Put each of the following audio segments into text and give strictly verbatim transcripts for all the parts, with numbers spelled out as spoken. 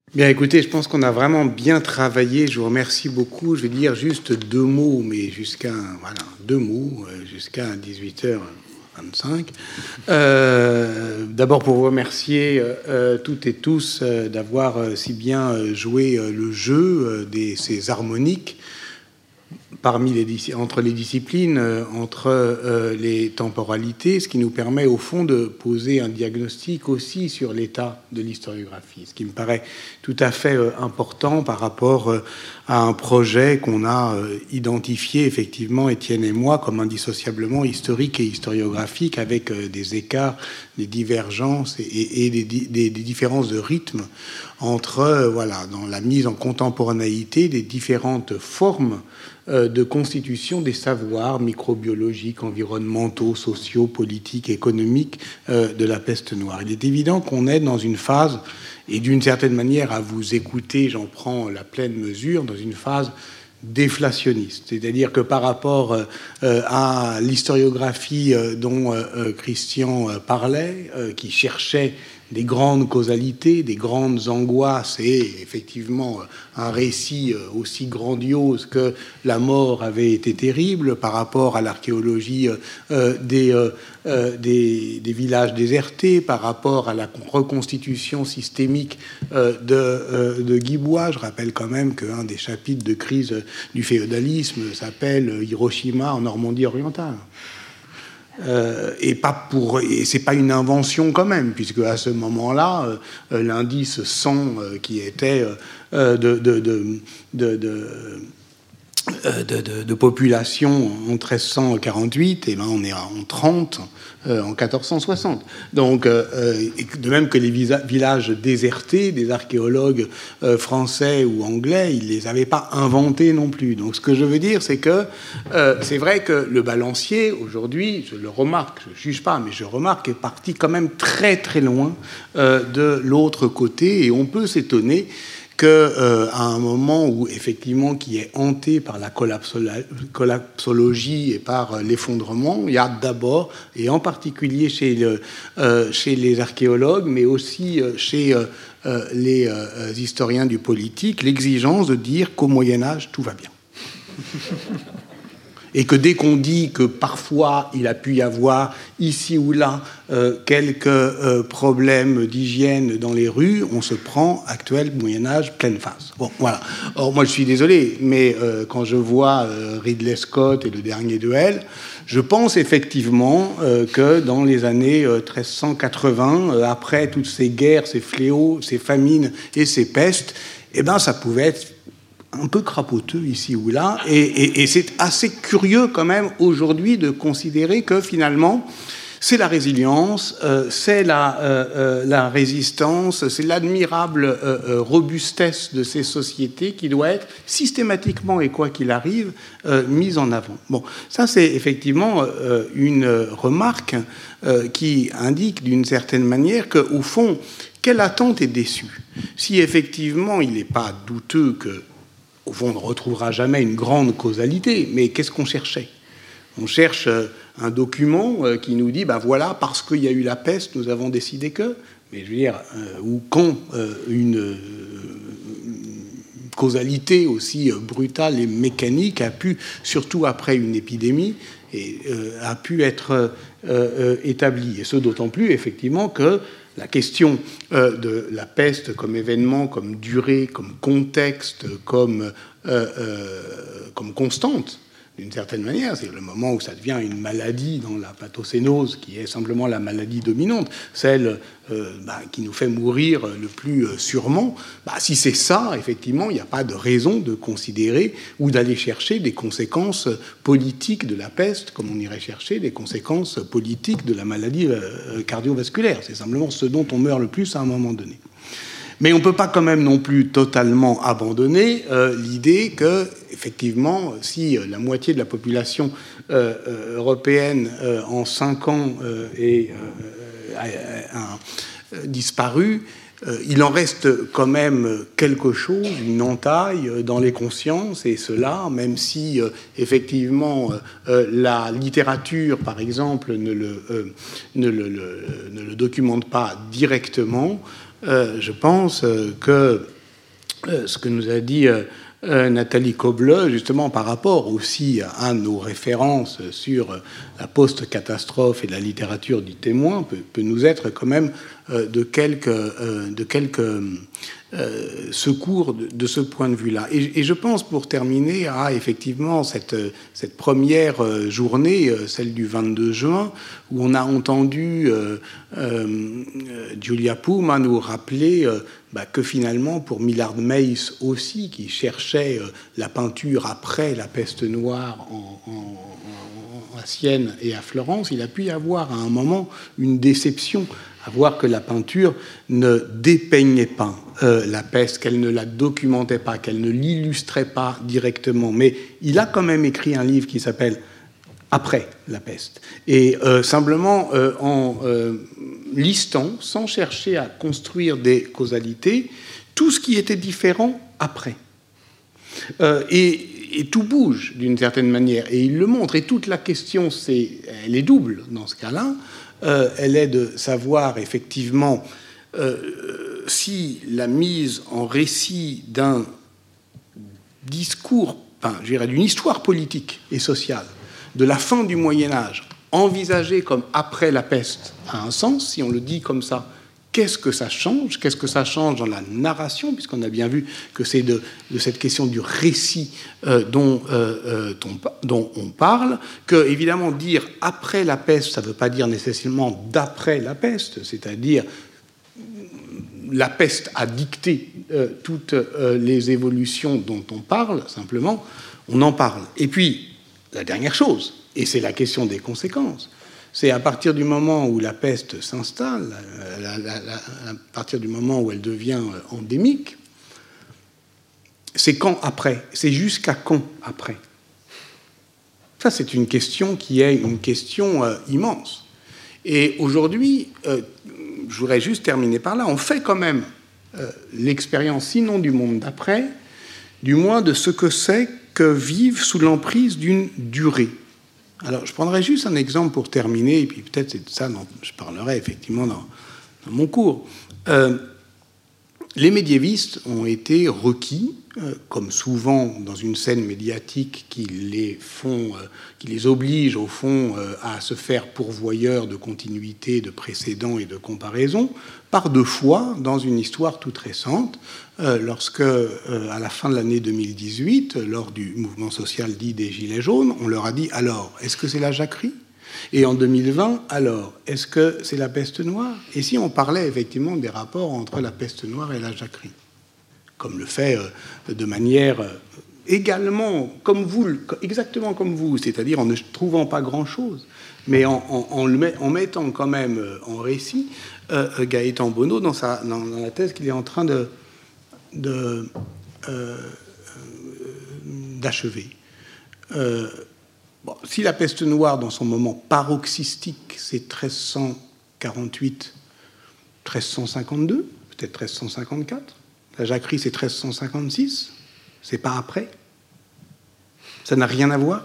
Bien, écoutez, je pense qu'on a vraiment bien travaillé. Je vous remercie beaucoup. Je vais dire juste deux mots, mais jusqu'à voilà, deux mots jusqu'à dix-huit heures vingt-cinq. Euh, D'abord, pour vous remercier euh, toutes et tous euh, d'avoir euh, si bien joué euh, le jeu euh, des ces harmoniques parmi les, entre les disciplines, euh, entre euh, les temporalités, ce qui nous permet au fond de poser un diagnostic aussi sur l'état de l'historiographie, ce qui me paraît tout à fait euh, important par rapport euh, à un projet qu'on a euh, identifié effectivement, Étienne et moi, comme indissociablement historique et historiographique, avec euh, des écarts, des divergences et, et, et des, des, des différences de rythme entre, euh, voilà, dans la mise en contemporanéité des différentes formes de constitution des savoirs microbiologiques, environnementaux, sociaux, politiques, économiques euh, de la peste noire. Il est évident qu'on est dans une phase, et d'une certaine manière, à vous écouter, j'en prends la pleine mesure, dans une phase déflationniste. C'est-à-dire que par rapport euh, à l'historiographie euh, dont euh, Christian euh, parlait, euh, qui cherchait des grandes causalités, des grandes angoisses et effectivement un récit aussi grandiose que la mort avait été terrible par rapport à l'archéologie euh, des, euh, des, des villages désertés, par rapport à la reconstitution systémique euh, de, euh, de Guibois. Je rappelle quand même qu'un des chapitres de crise du féodalisme s'appelle Hiroshima en Normandie orientale. Euh, et pas pour, et c'est pas une invention quand même, puisque à ce moment-là, euh, l'indice cent euh, qui était euh, de, de, de, de, de De, de, de population en treize cent quarante-huit, et ben on est en trente euh, en quatorze cent soixante. Donc, euh, et de même que les villages désertés, des archéologues euh, français ou anglais, ils les avaient pas inventés non plus. Donc, ce que je veux dire, c'est que euh, c'est vrai que le balancier aujourd'hui, je le remarque, je juge pas, mais je remarque, est parti quand même très très loin euh, de l'autre côté, et on peut s'étonner qu'à euh, un moment où, effectivement, qui est hanté par la collapsologie et par euh, l'effondrement, il y a d'abord, et en particulier chez, le, euh, chez les archéologues, mais aussi euh, chez euh, euh, les euh, historiens du politique, l'exigence de dire qu'au Moyen-Âge, tout va bien. Et que dès qu'on dit que parfois il a pu y avoir ici ou là euh, quelques euh, problèmes d'hygiène dans les rues, on se prend actuel Moyen-Âge pleine face. Bon, voilà. Or, moi, je suis désolé, mais euh, quand je vois euh, Ridley Scott et Le Dernier Duel, je pense effectivement euh, que dans les années euh, treize cent quatre-vingts, euh, après toutes ces guerres, ces fléaux, ces famines et ces pestes, eh ben, ça pouvait être un peu crapoteux ici ou là, et, et, et c'est assez curieux quand même aujourd'hui de considérer que finalement c'est la résilience, euh, c'est la, euh, euh, la résistance, c'est l'admirable euh, euh, robustesse de ces sociétés qui doit être systématiquement et quoi qu'il arrive euh, mise en avant. Bon, ça c'est effectivement euh, une remarque euh, qui indique d'une certaine manière qu'au fond, quelle attente est déçue? Si effectivement il n'est pas douteux que au fond, on ne retrouvera jamais une grande causalité, mais qu'est-ce qu'on cherchait? On cherche un document qui nous dit, ben voilà, parce qu'il y a eu la peste, nous avons décidé que, mais je veux dire, euh, ou quand euh, une, euh, une causalité aussi brutale et mécanique a pu, surtout après une épidémie, et, euh, a pu être euh, euh, établie. Et ce, d'autant plus, effectivement, que la question euh, de la peste comme événement, comme durée, comme contexte, comme, euh, euh, comme constante, d'une certaine manière, c'est le moment où ça devient une maladie dans la pathocénose, qui est simplement la maladie dominante, celle euh, bah, qui nous fait mourir le plus euh, sûrement. Bah, si c'est ça, effectivement, il n'y a pas de raison de considérer ou d'aller chercher des conséquences politiques de la peste, comme on irait chercher des conséquences politiques de la maladie euh, cardiovasculaire. C'est simplement ce dont on meurt le plus à un moment donné. Mais on ne peut pas quand même non plus totalement abandonner euh, l'idée que, effectivement, si la moitié de la population euh, euh, européenne euh, en cinq ans euh, est euh, a, a, a disparu, euh, il en reste quand même quelque chose, une entaille dans les consciences, et cela, même si euh, effectivement euh, la littérature, par exemple, ne le, euh, ne le, le, ne le documente pas directement. Euh, je pense euh, que euh, ce que nous a dit euh, euh, Nathalie Koble, justement par rapport aussi à nos références sur la post-catastrophe et la littérature du témoin, peut, peut nous être quand même euh, de quelques, euh, de quelques euh, secours de, de ce point de vue-là. Et, et je pense, pour terminer, à effectivement cette, cette première journée, celle du vingt-deux juin, où on a entendu euh, euh, Julia Puma nous rappeler euh, bah, que finalement, pour Millard Mace aussi, qui cherchait euh, la peinture après la peste noire en, en, en, à Sienne et à Florence, il a pu y avoir à un moment une déception à voir que la peinture ne dépeignait pas euh, la peste, qu'elle ne la documentait pas, qu'elle ne l'illustrait pas directement. Mais il a quand même écrit un livre qui s'appelle « Après la peste ». Et euh, simplement euh, en euh, listant, sans chercher à construire des causalités, tout ce qui était différent après. Euh, et, et tout bouge d'une certaine manière. Et il le montre. Et toute la question, c'est, elle est double dans ce cas-là. Euh, elle est de savoir effectivement euh, si la mise en récit d'un discours, enfin, je dirais d'une histoire politique et sociale de la fin du Moyen-Âge, envisagée comme après la peste, a un sens. Si on le dit comme ça, qu'est-ce que ça change? Qu'est-ce que ça change dans la narration? Puisqu'on a bien vu que c'est de, de cette question du récit euh, dont, euh, euh, dont on parle, que, évidemment, dire après la peste, ça ne veut pas dire nécessairement d'après la peste, c'est-à-dire la peste a dicté euh, toutes euh, les évolutions dont on parle, simplement, on en parle. Et puis, la dernière chose, et c'est la question des conséquences, c'est à partir du moment où la peste s'installe, à partir du moment où elle devient endémique, c'est quand après? C'est jusqu'à quand après? Ça, c'est une question qui est une question euh, immense. Et aujourd'hui, euh, je voudrais juste terminer par là, on fait quand même euh, l'expérience, sinon du monde d'après, du moins de ce que c'est que vivre sous l'emprise d'une durée. Alors, je prendrai juste un exemple pour terminer, et puis peut-être c'est de ça dont je parlerai effectivement dans, dans mon cours. Euh, les médiévistes ont été requis, euh, comme souvent dans une scène médiatique qui les, font, euh, qui les oblige, au fond, euh, à se faire pourvoyeurs de continuité, de précédents et de comparaisons, par deux fois, dans une histoire toute récente, euh, lorsque, euh, à la fin de l'année deux mille dix-huit, lors du mouvement social dit des Gilets jaunes, on leur a dit « Alors, est-ce que c'est la jacquerie ?» Et en deux mille vingt, alors, est-ce que c'est la peste noire? Et si on parlait effectivement des rapports entre la peste noire et la jacquerie, comme le fait euh, de manière euh, également, comme vous, exactement comme vous, c'est-à-dire en ne trouvant pas grand-chose, mais en, en, en, le met, en mettant quand même euh, en récit euh, Gaëtan Bonneau dans, sa, dans, dans la thèse qu'il est en train de, de, euh, d'achever. Euh, Bon, si la peste noire, dans son moment paroxystique, c'est treize cent quarante-huit treize cent cinquante-deux, peut-être treize cent cinquante-quatre, la jacquerie, c'est treize cent cinquante-six, c'est pas après. Ça n'a rien à voir.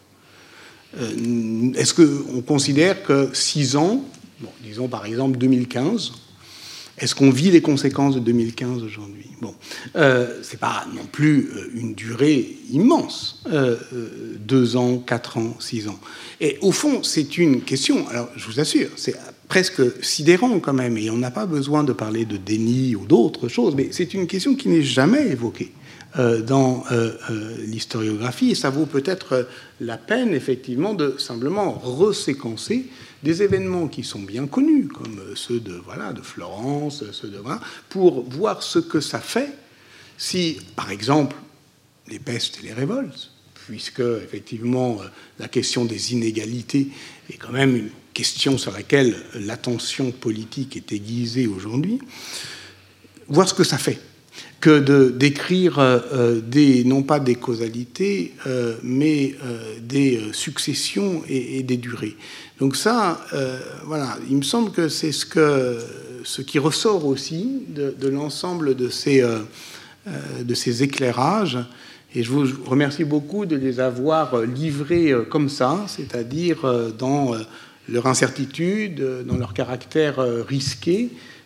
Euh, est-ce qu'on considère que six ans, bon, disons par exemple deux mille quinze, est-ce qu'on vit les conséquences de deux mille quinze aujourd'hui? Bon, euh, c'est pas non plus une durée immense, euh, deux ans, quatre ans, six ans. Et au fond, c'est une question, alors je vous assure, c'est presque sidérant quand même, et on n'a pas besoin de parler de déni ou d'autres choses, mais c'est une question qui n'est jamais évoquée euh, dans euh, euh, l'historiographie, et ça vaut peut-être la peine, effectivement, de simplement reséquencer des événements qui sont bien connus, comme ceux de, voilà, de Florence, ceux de, voilà, pour voir ce que ça fait si, par exemple, les pestes et les révoltes, puisque, effectivement, la question des inégalités est quand même une question sur laquelle l'attention politique est aiguisée aujourd'hui, voir ce que ça fait que de d'écrire euh, des, non pas des causalités, euh, mais euh, des successions et, et des durées. Donc ça, euh, voilà, il me semble que c'est ce, que, ce qui ressort aussi de, de l'ensemble de ces, euh, de ces éclairages. Et je vous remercie beaucoup de les avoir livrés comme ça, c'est-à-dire dans leur incertitude, dans leur caractère risqué,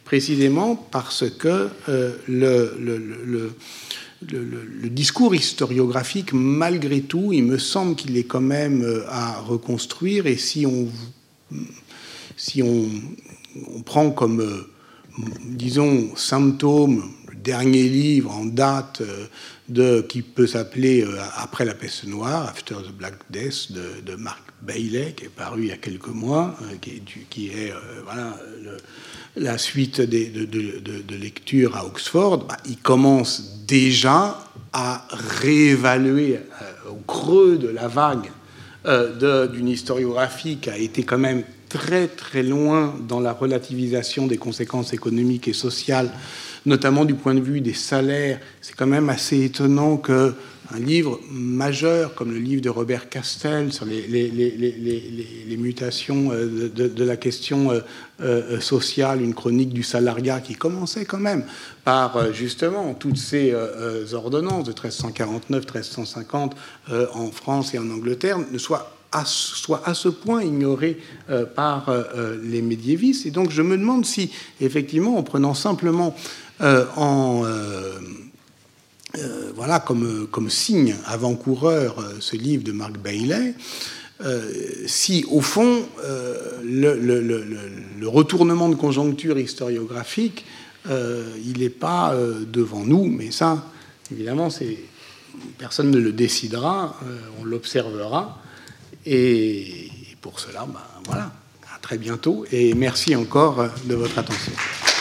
précisément parce que euh, le, le, le, le, le, le discours historiographique, malgré tout, il me semble qu'il est quand même à reconstruire. Et si on, si on, on prend comme, euh, disons, symptôme le dernier livre en date euh, de, qui peut s'appeler euh, Après la peste noire, After the Black Death, de, de Mark Bailey, qui est paru il y a quelques mois, euh, qui est, qui est euh, voilà, le, la suite des, de, de, de, de lecture à Oxford, bah, il commence déjà à réévaluer euh, au creux de la vague euh, d'une historiographie qui a été quand même très très loin dans la relativisation des conséquences économiques et sociales, notamment du point de vue des salaires. C'est quand même assez étonnant que un livre majeur comme le livre de Robert Castel sur les, les, les, les, les, les mutations de, de, de la question euh, sociale, une chronique du salariat qui commençait quand même par justement toutes ces euh, ordonnances de treize cent quarante-neuf treize cent cinquante euh, en France et en Angleterre ne soit à, soit à ce point ignoré euh, par euh, les médiévistes. Et donc je me demande si effectivement en prenant simplement euh, en... Euh, Euh, voilà, comme, comme signe avant-coureur euh, ce livre de Mark Bailey, euh, si au fond euh, le, le, le, le retournement de conjoncture historiographique, euh, il n'est pas euh, devant nous, mais ça, évidemment, c'est, personne ne le décidera, euh, on l'observera, et, et pour cela, ben, voilà, à très bientôt, et merci encore de votre attention.